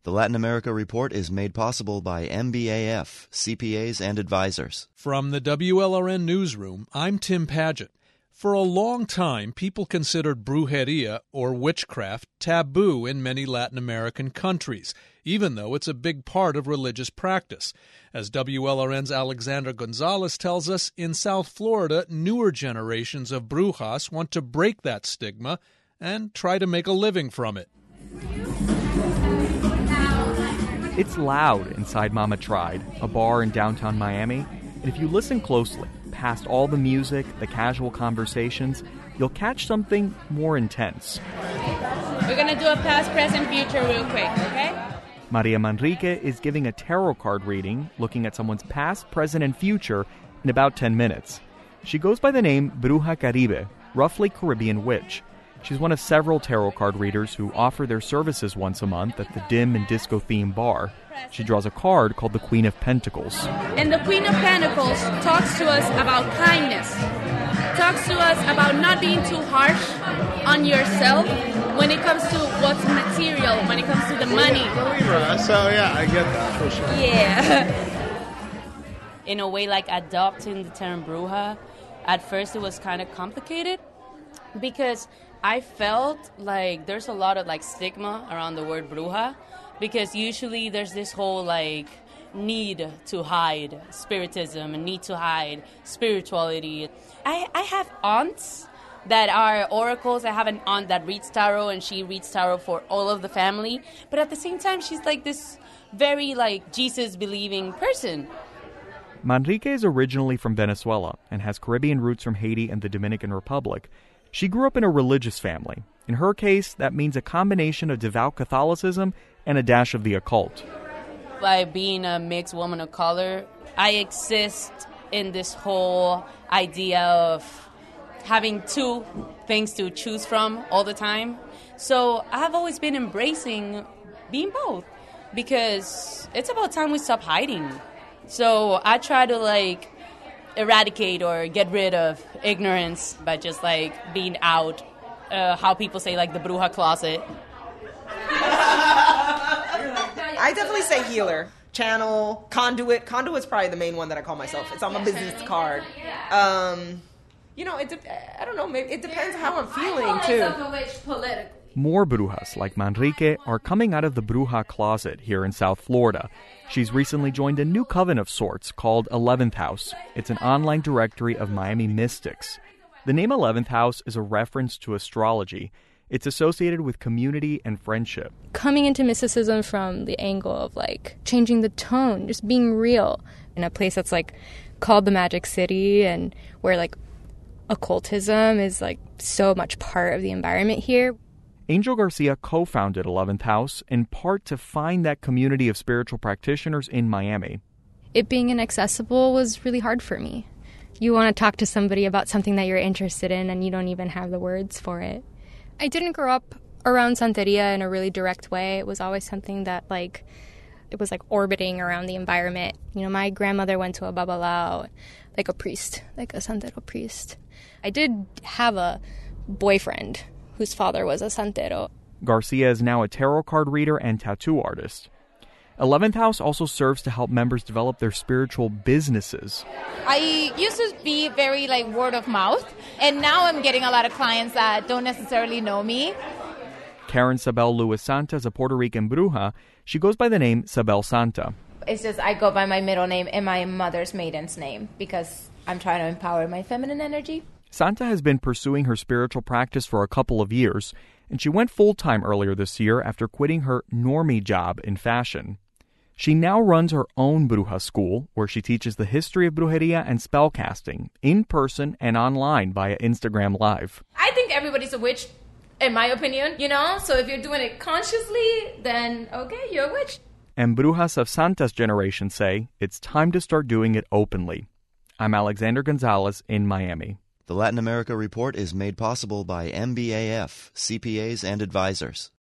The Latin America Report is made possible by MBAF, CPAs and advisors. From the WLRN Newsroom, I'm Tim Padgett. For a long time, people considered brujeria, or witchcraft, taboo in many Latin American countries, even though it's a big part of religious practice. As WLRN's Alexandra Gonzalez tells us, in South Florida, newer generations of brujas want to break that stigma and try to make a living from it. It's loud inside Mama Tried, a bar in downtown Miami, and if you listen closely, past all the music, the casual conversations, you'll catch something more intense. We're going to do a past, present, future real quick, okay? Maria Manrique is giving a tarot card reading, looking at someone's past, present, and future in about 10 minutes. She goes by the name Bruja Caribe, roughly Caribbean witch. She's one of several tarot card readers who offer their services once a month at the dim and disco-themed bar. She draws a card called the Queen of Pentacles. And the Queen of Pentacles talks to us about kindness, talks to us about not being too harsh on yourself when it comes to what's material, when it comes to the money. So, yeah, I get that for sure. Yeah. In a way, like adopting the term bruja, at first it was kind of complicated because I felt like there's a lot of like stigma around the word bruja because usually there's this whole like need to hide spiritism and need to hide spirituality. I have aunts that are oracles. I have an aunt that reads tarot and she reads tarot for all of the family. But at the same time, she's like this very like Jesus-believing person. Manrique is originally from Venezuela and has Caribbean roots from Haiti and the Dominican Republic. She grew up in a religious family. In her case, that means a combination of devout Catholicism and a dash of the occult. By being a mixed woman of color, I exist in this whole idea of having two things to choose from all the time. So I've always been embracing being both because it's about time we stop hiding. So I try to like eradicate or get rid of ignorance by just like being out, how people say like the bruja closet. I definitely say healer, channel, conduit. Conduit's probably the main one that I call myself. It's on my business card. I don't know, maybe it depends how I'm feeling too. More brujas like Manrique are coming out of the bruja closet here in South Florida. She's recently joined a new coven of sorts called 11th House. It's an online directory of Miami mystics. The name 11th House is a reference to astrology. It's associated with community and friendship. Coming into mysticism from the angle of like changing the tone, just being real in a place that's like called the Magic City and where like occultism is like so much part of the environment here. Angel Garcia co-founded 11th House in part to find that community of spiritual practitioners in Miami. It being inaccessible was really hard for me. You want to talk to somebody about something that you're interested in and you don't even have the words for it. I didn't grow up around Santeria in a really direct way. It was always something that it was like orbiting around the environment. You know, my grandmother went to a babalao, like a priest, like a Santero priest. I did have a boyfriend whose father was a Santero. Garcia is now a tarot card reader and tattoo artist. 11th House also serves to help members develop their spiritual businesses. I used to be very word of mouth, and now I'm getting a lot of clients that don't necessarily know me. Karen Sabel Luis Santa is a Puerto Rican bruja. She goes by the name Sabel Santa. It's just I go by my middle name and my mother's maiden's name because I'm trying to empower my feminine energy. Santa has been pursuing her spiritual practice for a couple of years, and she went full-time earlier this year after quitting her normie job in fashion. She now runs her own bruja school, where she teaches the history of brujeria and spellcasting, in person and online via Instagram Live. I think everybody's a witch, in my opinion, So if you're doing it consciously, then okay, you're a witch. And brujas of Santa's generation say it's time to start doing it openly. I'm Alexander Gonzalez in Miami. The Latin America Report is made possible by MBAF, CPAs and advisors.